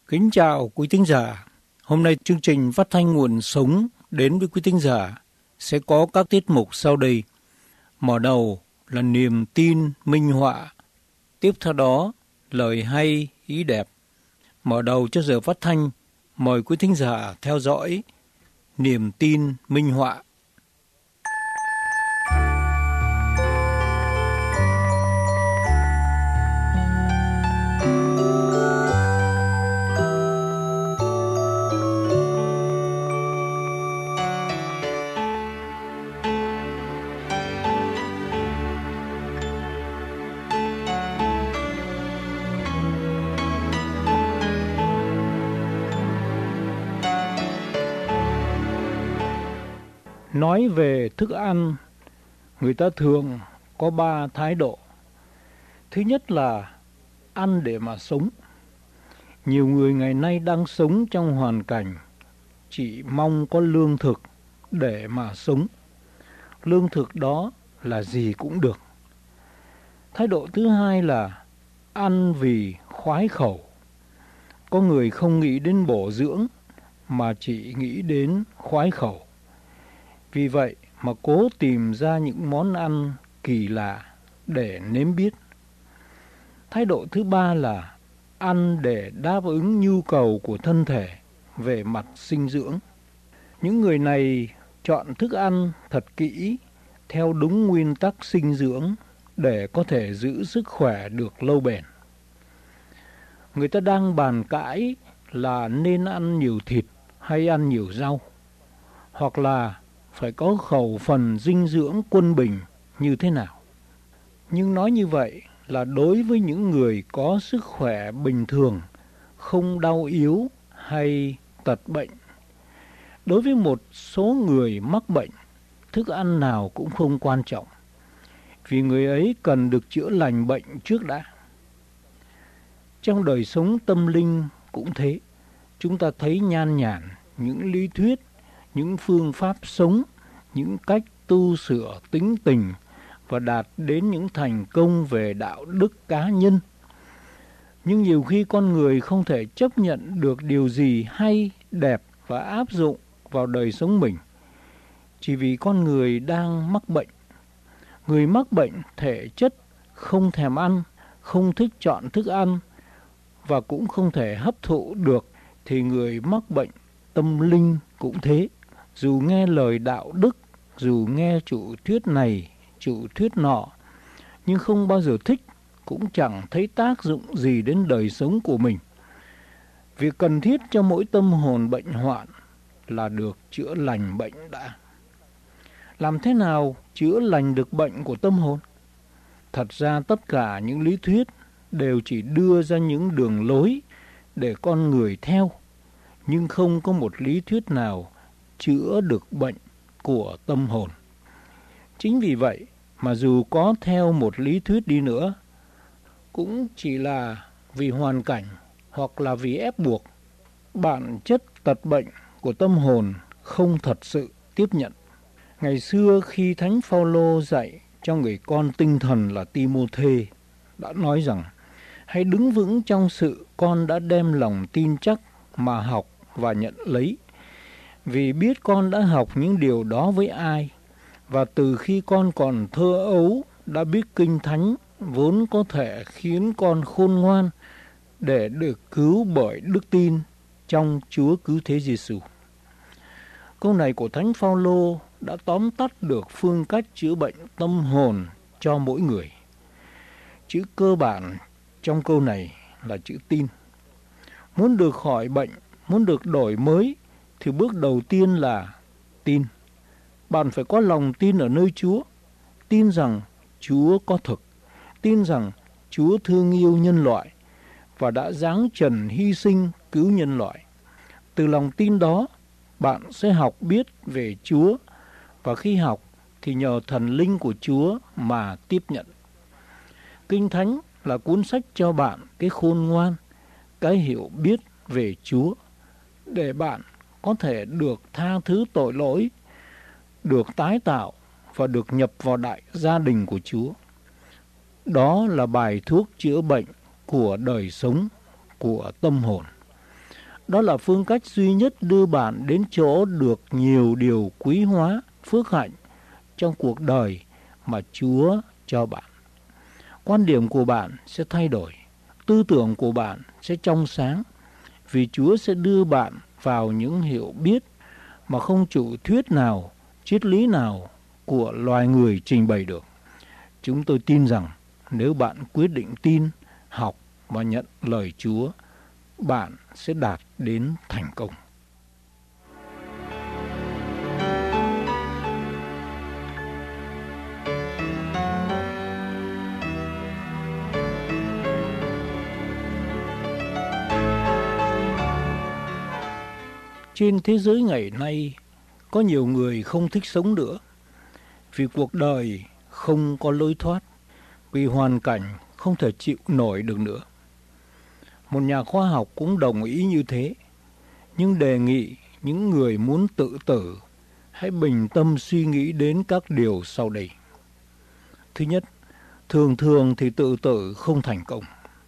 Kính chào quý thính giả. Hôm nay chương trình phát thanh nguồn sống đến với quý thính giả sẽ có các tiết mục sau đây. Mở đầu là niềm tin minh họa. Tiếp theo đó lời hay ý đẹp. Mở đầu cho giờ phát thanh, mời quý thính giả theo dõi niềm tin minh họa. Nói về thức ăn, người ta thường có 3 thái độ. Thứ nhất là ăn để mà sống. Nhiều người ngày nay đang sống trong hoàn cảnh chỉ mong có lương thực để mà sống. Lương thực đó là gì cũng được. Thái độ thứ hai là ăn vì khoái khẩu. Có người không nghĩ đến bổ dưỡng mà chỉ nghĩ đến khoái khẩu. Vì vậy mà cố tìm ra những món ăn kỳ lạ để nếm biết. Thái độ thứ ba là ăn để đáp ứng nhu cầu của thân thể về mặt dinh dưỡng. Những người này chọn thức ăn thật kỹ theo đúng nguyên tắc dinh dưỡng để có thể giữ sức khỏe được lâu bền. Người ta đang bàn cãi là nên ăn nhiều thịt hay ăn nhiều rau, hoặc là phải có khẩu phần dinh dưỡng quân bình như thế nào. Nhưng nói như vậy là đối với những người có sức khỏe bình thường, không đau yếu hay tật bệnh. Đối với một số người mắc bệnh, thức ăn nào cũng không quan trọng, vì người ấy cần được chữa lành bệnh trước đã. Trong đời sống tâm linh cũng thế, chúng ta thấy nhan nhản những lý thuyết, những phương pháp sống, những cách tu sửa tính tình và đạt đến những thành công về đạo đức cá nhân. Nhưng nhiều khi con người không thể chấp nhận được điều gì hay, đẹp và áp dụng vào đời sống mình, chỉ vì con người đang mắc bệnh. Người mắc bệnh thể chất không thèm ăn, không thích chọn thức ăn và cũng không thể hấp thụ được, thì người mắc bệnh tâm linh cũng thế. Dù nghe lời đạo đức, dù nghe chủ thuyết này, chủ thuyết nọ, nhưng không bao giờ thích, cũng chẳng thấy tác dụng gì đến đời sống của mình. Việc cần thiết cho mỗi tâm hồn bệnh hoạn là được chữa lành bệnh đã. Làm thế nào chữa lành được bệnh của tâm hồn? Thật ra tất cả những lý thuyết đều chỉ đưa ra những đường lối để con người theo, nhưng không có một lý thuyết nào chữa được bệnh của tâm hồn. Chính vì vậy mà dù có theo một lý thuyết đi nữa, cũng chỉ là vì hoàn cảnh hoặc là vì ép buộc, bản chất tật bệnh của tâm hồn không thật sự tiếp nhận. Ngày xưa khi Thánh Phaolô dạy cho người con tinh thần là Ti-mô-thê đã nói rằng: hãy đứng vững trong sự con đã đem lòng tin chắc mà học và nhận lấy, vì biết con đã học những điều đó với ai, và từ khi con còn thơ ấu đã biết kinh thánh vốn có thể khiến con khôn ngoan để được cứu bởi đức tin trong Chúa Cứu Thế Giêsu. Câu này của Thánh Phaolô đã tóm tắt được phương cách chữa bệnh tâm hồn cho mỗi người. Chữ cơ bản trong câu này là chữ tin. Muốn được khỏi bệnh, muốn được đổi mới, thì bước đầu tiên là tin. Bạn phải có lòng tin ở nơi Chúa, tin rằng Chúa có thực, tin rằng Chúa thương yêu nhân loại và đã giáng trần hy sinh cứu nhân loại. Từ lòng tin đó, bạn sẽ học biết về Chúa, và khi học thì nhờ thần linh của Chúa mà tiếp nhận. Kinh Thánh là cuốn sách cho bạn cái khôn ngoan, cái hiểu biết về Chúa, để bạn có thể được tha thứ tội lỗi, được tái tạo và được nhập vào đại gia đình của Chúa. Đó là bài thuốc chữa bệnh của đời sống, của tâm hồn. Đó là phương cách duy nhất đưa bạn đến chỗ được nhiều điều quý hóa, phước hạnh trong cuộc đời mà Chúa cho bạn. Quan điểm của bạn sẽ thay đổi, tư tưởng của bạn sẽ trong sáng, vì Chúa sẽ đưa bạn vào những hiểu biết mà không chủ thuyết nào, triết lý nào của loài người trình bày được. Chúng tôi tin rằng nếu bạn quyết định tin, học và nhận lời Chúa, bạn sẽ đạt đến thành công. Trên thế giới ngày nay, có nhiều người không thích sống nữa, vì cuộc đời không có lối thoát, vì hoàn cảnh không thể chịu nổi được nữa. Một nhà khoa học cũng đồng ý như thế, nhưng đề nghị những người muốn tự tử hãy bình tâm suy nghĩ đến các điều sau đây. Thứ nhất, thường thường thì tự tử không thành công.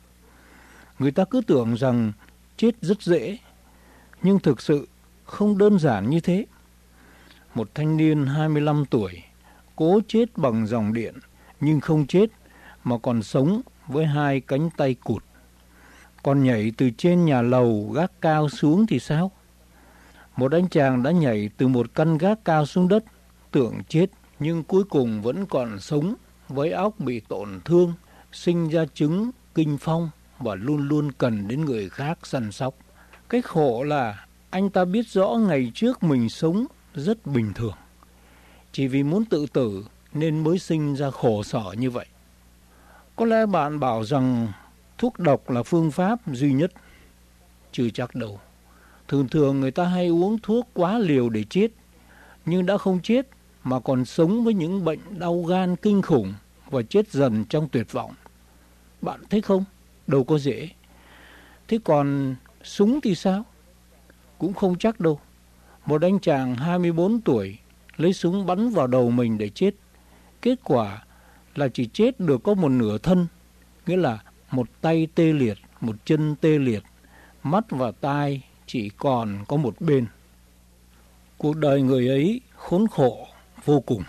Người ta cứ tưởng rằng chết rất dễ, nhưng thực sự không đơn giản như thế. Một thanh niên 25 tuổi cố chết bằng dòng điện, nhưng không chết mà còn sống với 2 cánh tay cụt. Còn nhảy từ trên nhà lầu gác cao xuống thì sao? Một anh chàng đã nhảy từ một căn gác cao xuống đất, tưởng chết nhưng cuối cùng vẫn còn sống với óc bị tổn thương, sinh ra chứng kinh phong và luôn luôn cần đến người khác săn sóc. Cái khổ là anh ta biết rõ ngày trước mình sống rất bình thường, chỉ vì muốn tự tử nên mới sinh ra khổ sở như vậy. Có lẽ bạn bảo rằng thuốc độc là phương pháp duy nhất. Chưa chắc đâu. Thường thường người ta hay uống thuốc quá liều để chết, nhưng đã không chết mà còn sống với những bệnh đau gan kinh khủng và chết dần trong tuyệt vọng. Bạn thấy không? Đâu có dễ. Thế còn súng thì sao? Cũng không chắc đâu. Một anh chàng 24 tuổi lấy súng bắn vào đầu mình để chết. Kết quả là chỉ chết được có một nửa thân, nghĩa là một tay tê liệt, một chân tê liệt, mắt và tai chỉ còn có một bên. Cuộc đời người ấy khốn khổ vô cùng.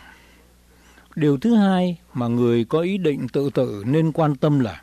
Điều thứ hai mà người có ý định tự tử nên quan tâm là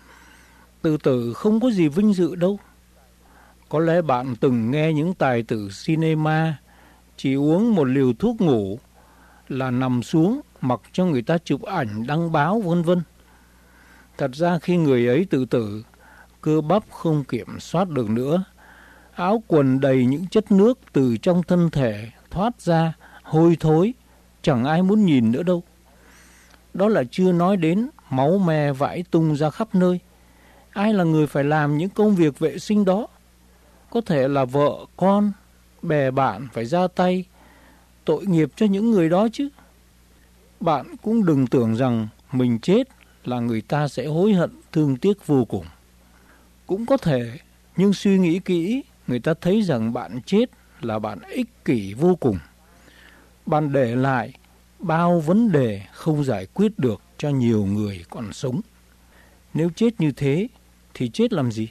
tự tử không có gì vinh dự đâu. Có lẽ bạn từng nghe những tài tử cinema chỉ uống một liều thuốc ngủ là nằm xuống mặc cho người ta chụp ảnh đăng báo vân vân. Thật ra khi người ấy tự tử, cơ bắp không kiểm soát được nữa, áo quần đầy những chất nước từ trong thân thể thoát ra hôi thối, chẳng ai muốn nhìn nữa đâu. Đó là chưa nói đến máu me vãi tung ra khắp nơi. Ai là người phải làm những công việc vệ sinh đó? Có thể là vợ, con, bè bạn phải ra tay, tội nghiệp cho những người đó chứ. Bạn cũng đừng tưởng rằng mình chết là người ta sẽ hối hận thương tiếc vô cùng. Cũng có thể, nhưng suy nghĩ kỹ, người ta thấy rằng bạn chết là bạn ích kỷ vô cùng. Bạn để lại bao vấn đề không giải quyết được cho nhiều người còn sống. Nếu chết như thế thì chết làm gì?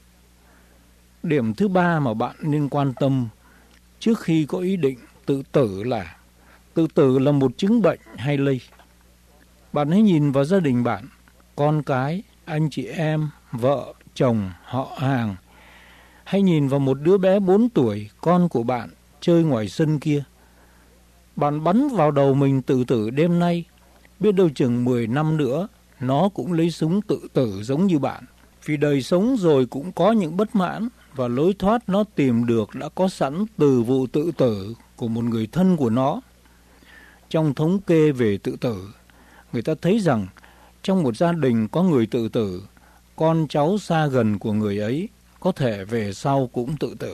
Điểm thứ ba mà bạn nên quan tâm trước khi có ý định tự tử là tự tử là một chứng bệnh hay lây. Bạn hãy nhìn vào gia đình bạn, con cái, anh chị em, vợ, chồng, họ hàng. Hãy nhìn vào một đứa bé 4 tuổi, con của bạn, chơi ngoài sân kia. Bạn bắn vào đầu mình tự tử đêm nay, biết đâu chừng 10 năm nữa, nó cũng lấy súng tự tử giống như bạn. Vì đời sống rồi cũng có những bất mãn, và lối thoát nó tìm được đã có sẵn từ vụ tự tử của một người thân của nó. Trong thống kê về tự tử, người ta thấy rằng trong một gia đình có người tự tử, con cháu xa gần của người ấy có thể về sau cũng tự tử.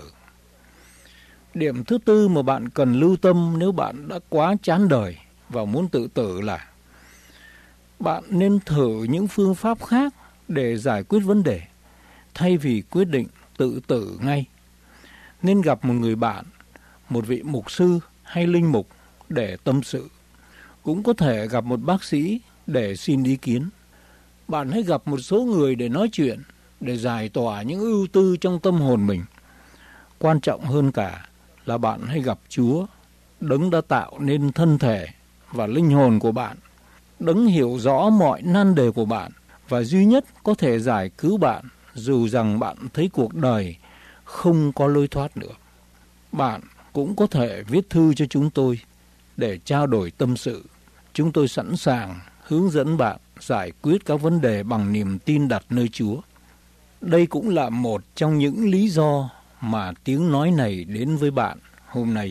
Điểm thứ tư mà bạn cần lưu tâm nếu bạn đã quá chán đời và muốn tự tử là bạn nên thử những phương pháp khác để giải quyết vấn đề, thay vì quyết định tự tử ngay. Nên gặp một người bạn, một vị mục sư hay linh mục để tâm sự. Cũng có thể gặp một bác sĩ để xin ý kiến. Bạn hãy gặp một số người để nói chuyện, để giải tỏa những ưu tư trong tâm hồn mình. Quan trọng hơn cả là bạn hãy gặp Chúa, Đấng đã tạo nên thân thể và linh hồn của bạn, Đấng hiểu rõ mọi nan đề của bạn và duy nhất có thể giải cứu bạn dù rằng bạn thấy cuộc đời không có lối thoát nữa. Bạn cũng có thể viết thư cho chúng tôi để trao đổi tâm sự. Chúng tôi sẵn sàng hướng dẫn bạn giải quyết các vấn đề bằng niềm tin đặt nơi Chúa. Đây cũng là một trong những lý do mà tiếng nói này đến với bạn hôm nay.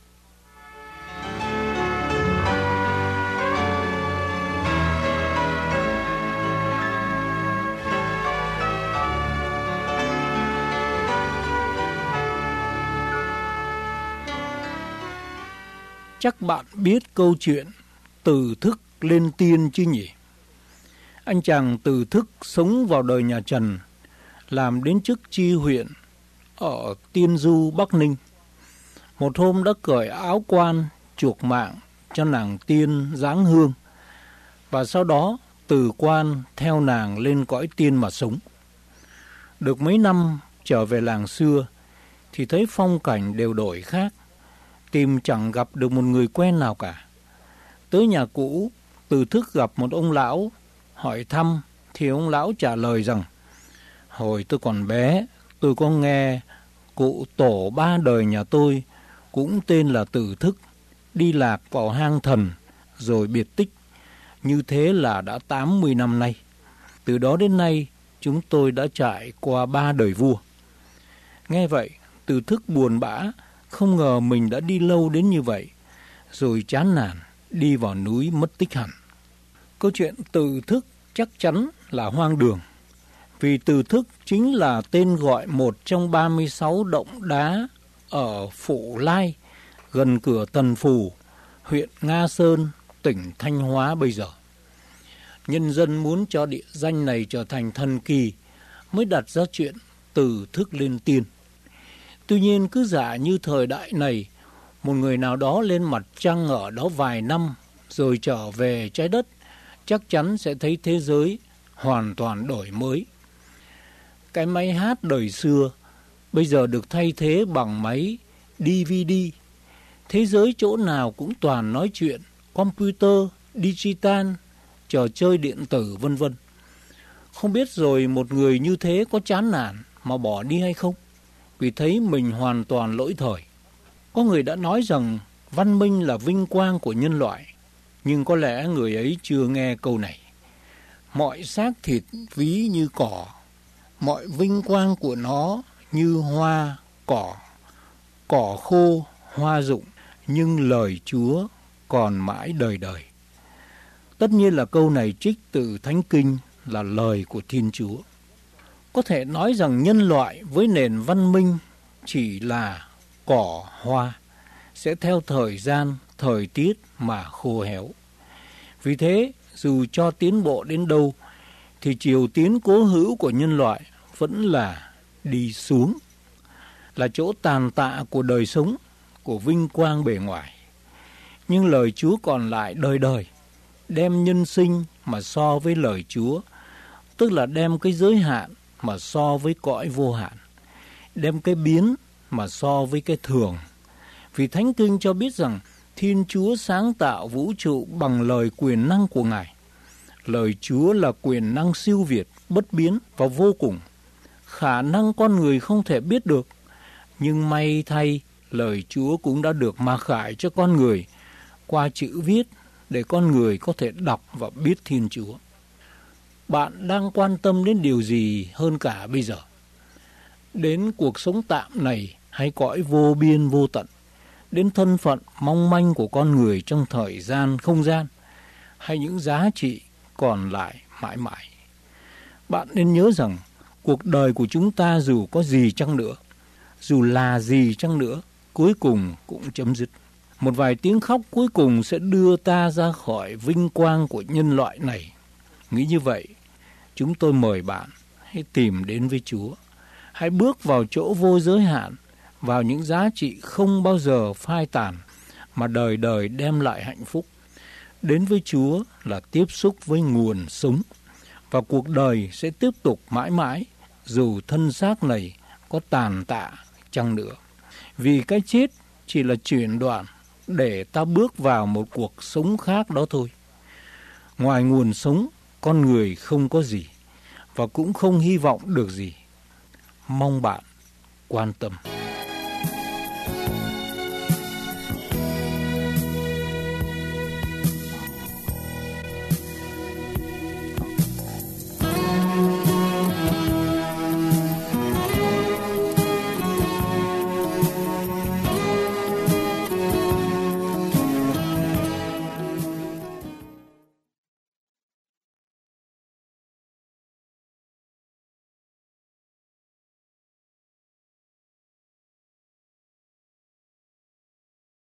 Chắc bạn biết câu chuyện từ thức lên tiên chứ nhỉ? Anh chàng từ thức sống vào đời nhà Trần, làm đến chức tri huyện ở Tiên Du, Bắc Ninh. Một hôm đã cởi áo quan chuộc mạng cho nàng tiên giáng hương, và sau đó từ quan theo nàng lên cõi tiên mà sống. Được mấy năm trở về làng xưa thì thấy phong cảnh đều đổi khác, tìm chẳng gặp được một người quen nào cả. Tới nhà cũ, từ thức gặp một ông lão, hỏi thăm thì ông lão trả lời rằng: hồi tôi còn bé, tôi có nghe cụ tổ 3 đời nhà tôi cũng tên là Từ Thức, đi lạc vào hang thần rồi biệt tích. Như thế là đã 80 năm nay. Từ đó đến nay, chúng tôi đã trải qua 3 đời vua. Nghe vậy, Từ Thức buồn bã, không ngờ mình đã đi lâu đến như vậy, rồi chán nản đi vào núi mất tích hẳn. Câu chuyện Từ Thức chắc chắn là hoang đường, vì Từ Thức chính là tên gọi một trong 36 động đá ở Phổ Lai, gần cửa Tần Phù, huyện Nga Sơn, tỉnh Thanh Hóa bây giờ. Nhân dân muốn cho địa danh này trở thành thần kỳ mới đặt ra chuyện Từ Thức lên tiên. Tuy nhiên cứ giả như thời đại này, một người nào đó lên mặt trăng ở đó vài năm rồi trở về trái đất, chắc chắn sẽ thấy thế giới hoàn toàn đổi mới. Cái máy hát đời xưa bây giờ được thay thế bằng máy DVD. Thế giới chỗ nào cũng toàn nói chuyện, computer, digital, trò chơi điện tử vân vân. Không biết rồi một người như thế có chán nản mà bỏ đi hay không, vì thấy mình hoàn toàn lỗi thời. Có người đã nói rằng văn minh là vinh quang của nhân loại, nhưng có lẽ người ấy chưa nghe câu này. Mọi xác thịt ví như cỏ, mọi vinh quang của nó như hoa, cỏ. Cỏ khô, hoa rụng, nhưng lời Chúa còn mãi đời đời. Tất nhiên là câu này trích từ Thánh Kinh, là lời của Thiên Chúa. Có thể nói rằng nhân loại với nền văn minh chỉ là cỏ hoa, sẽ theo thời gian, thời tiết mà khô héo. Vì thế, dù cho tiến bộ đến đâu, thì chiều tiến cố hữu của nhân loại vẫn là đi xuống, là chỗ tàn tạ của đời sống, của vinh quang bề ngoài. Nhưng lời Chúa còn lại đời đời, đem nhân sinh mà so với lời Chúa, tức là đem cái giới hạn mà so với cõi vô hạn, đem cái biến mà so với cái thường. Vì Thánh Kinh cho biết rằng Thiên Chúa sáng tạo vũ trụ bằng lời quyền năng của Ngài. Lời Chúa là quyền năng siêu việt, bất biến và vô cùng, khả năng con người không thể biết được. Nhưng may thay, lời Chúa cũng đã được mặc khải cho con người qua chữ viết để con người có thể đọc và biết Thiên Chúa. Bạn đang quan tâm đến điều gì hơn cả bây giờ? Đến cuộc sống tạm này hay cõi vô biên vô tận? Đến thân phận mong manh của con người trong thời gian, không gian? Hay những giá trị còn lại mãi mãi? Bạn nên nhớ rằng cuộc đời của chúng ta dù có gì chăng nữa, dù là gì chăng nữa, cuối cùng cũng chấm dứt. Một vài tiếng khóc cuối cùng sẽ đưa ta ra khỏi vinh quang của nhân loại này. Nghĩ như vậy, chúng tôi mời bạn hãy tìm đến với Chúa. Hãy bước vào chỗ vô giới hạn, vào những giá trị không bao giờ phai tàn, mà đời đời đem lại hạnh phúc. Đến với Chúa là tiếp xúc với nguồn sống, và cuộc đời sẽ tiếp tục mãi mãi, dù thân xác này có tàn tạ chăng nữa. Vì cái chết chỉ là chuyển đoạn để ta bước vào một cuộc sống khác đó thôi. Ngoài nguồn sống, con người không có gì và cũng không hy vọng được gì. Mong bạn quan tâm.